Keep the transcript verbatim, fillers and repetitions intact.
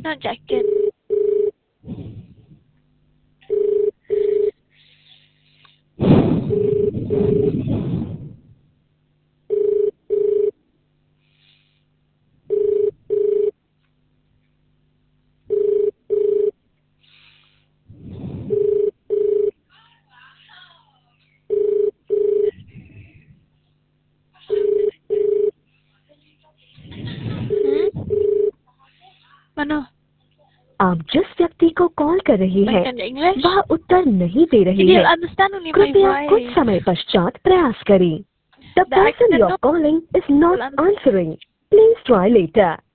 not jacket. Hmm? Mano? आप जिस व्यक्ति को कॉल कर रही हैं, Like in English? वह उत्तर नहीं दे रही He'll है। understand only my कृपया कुछ voice. समय पश्चात प्रयास करें। The The person accent, you no? are calling is not Will understand. answering. Please try later.